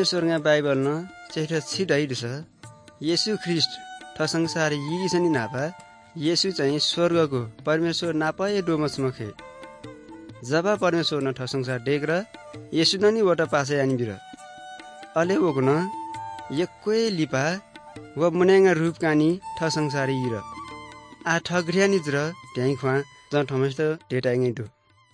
परमेश्वरnga Bible न चेठा छिडाइड छ येशू ख्रिस्ट ठ संसार यी छनि नापा येशू चाहिँ स्वर्गको परमेश्वर नापाए डोमसमखे जब परमेश्वर न ठ संसार डेग्र येशू ननि वटा पासे आनि बिर अले वगन यक्कै लिपा व मुनेंगा रूप कानी ठ संसार यिर आ ठग्रियानि ज्र ट्याइ ख्वा ज ठमस्त डेटाइङै दु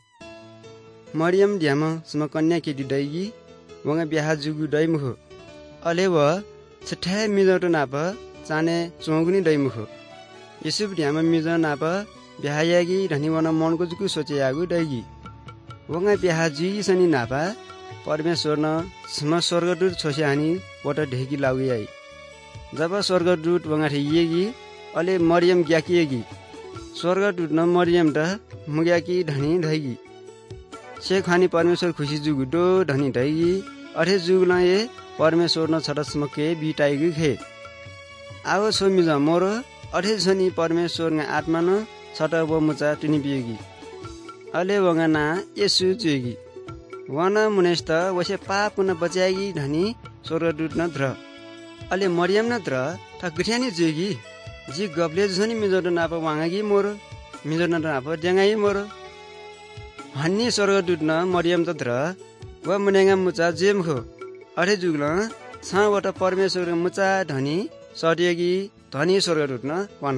मरियम ड्याम सम कन्या केटी दैगी वंगा बिहा जुगु दैमुखो अले व छठे मिजट नाप चाने चोगुनी दैमुखो यसुब ड्याम मिज नाप बिहायागी धनी वन मनको जुकु सोचेयागु दैगी वंगा बिहा जुई सनी नापा परमेश्वर न सम स्वर्गदूत छोसे हानी वटा ढेकी लाउयाई जब स्वर्गदूत वंगा ठेयेगी अले मरियम ग्याकिएगी स्वर्गदूत न मरियम द मुग्याकी धनी दैगी से खानी परमेश्वर खुशी जुगु दो धनी दैगी अठे जुगला ए परमेश्वर न छटसमके बिटाइगु खे आव सोमिज मोर अठे छनी परमेश्वर न आत्मा न छट व मुचा तुनि बिएगी अले वंगा ना येशू जुएगी वना मुनेस्त वसे पाप न बचाएगी धनी स्वर्गदूत न द्र अले मरियम न द्र ठगठ्यानी जुएगी जी गबले जनी मिजो नाप वांगागी मोर मिजो न नाप जंगाई मोर हन्नी स्वर्गदूत न मरियम त द्र व मुनेंगा मुचा जेमखो अठे जुगला छवटा परमेश्वर मुचा धनी सडिएगी धनी स्वर्गदूत न वन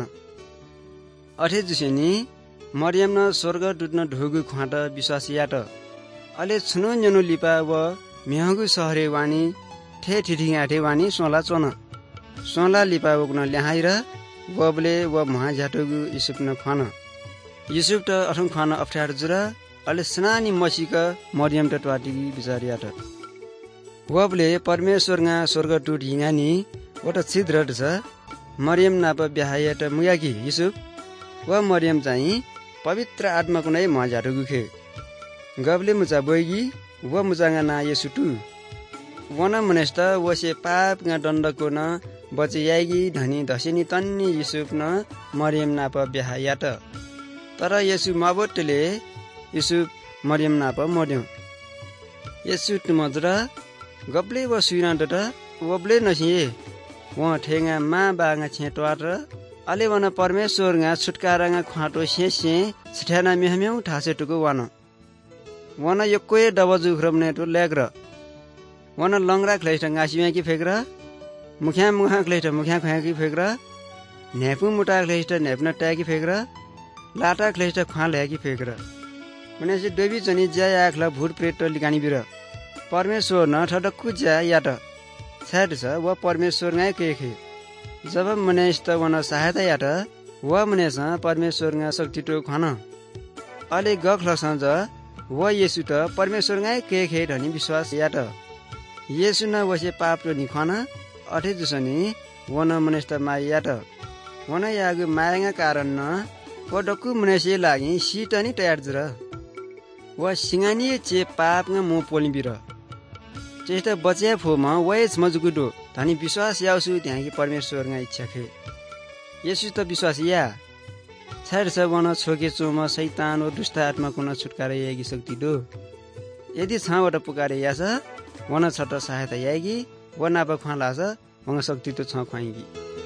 अठे जुसेनी मरियम न स्वर्गदूत न ढोगु ख्वाट विश्वास याट अले छुनो न्यनो लिपा व मिहगु सहरे वानी ठे ठिठिङाठे वानी सोला चोन सोला लिपा वग्न ल्याहाइर वबले व महाझाटगु युसुफ न खान युसुफ त अठौं खान अप्ठ्यारो जुरा अले स्नानी मसीका मरियम त ट्वाटिगी बिचारियाट वबले परमेश्वरnga स्वर्गदूत हिङानी वटा छिद्र छ मरियम नाप बिहायट मुयाकी युसुफ व मरियम चाहिँ पवित्र आत्माको नै महाझाटगु खे गबले मुचा बोइगी व मुचाङा ना येसुटु वन मनेस्त वसे पापnga दण्डको न बचयागी धनी दसेनी तन्नी युसुफ न मरियम नाप बिहायट तर येसु माबोटले युसुफ मरियम नाप मर्यो येसु तुमजरा गबले व सुइरान्ट वबले नसिए व ठेंगा मा बाङा छेटवार अले वन परमेश्वरnga छुटकाराङा ख्वाटो सेसे छठ्याना मेहमेउ ठासे टुको वन यक्कोए डबजु ख्रमने तो लेग्र वन लंगरा खलेस्ट गासिया की फेग्रा मुख्या मुखा खलेस्ट मुख्या खया की फेग्रा नेपु मुटा खलेस्ट नेपना टाकी फेग्रा लाटा खलेस्ट ख्वा ल्या की फेग्रा मने से देवी जनी ज्या आखला भूत प्रेत लिकानी बिर परमेश्वर न ठडक्कु ज्या याट छाड छ व परमेश्वर ngai केखे जब मनेस्त वन सहायता याट व मनेस परमेश्वर nga शक्ति तो खन अले गखलस ज व येशु त परमेश्वर ngai केखे धनी विश्वास याट येशु न वसे पाप र निखन अठे जुसनी वन मनेस्त मा याट वन यागु मायाङा कारण न व डक्कु मनेसे लागि सीटनी तयार जुर व सिंगानी चे पाप nga मो पोलि बिर चेष्टा बचे फोमा वयस मजुगुडो धनी विश्वास याउसु त्यहाँकी परमेश्वर nga इच्छा खे येशु त विश्वास या छाड छ वन छोके चोमा शैतान व दुष्ट आत्मा कुन छुटकारा यागी शक्ति दो यदि छबाट पुकारे यास वन छट सहायता यागी व नाप ख्वाला छ वंग शक्ति त छ ख्वाइगी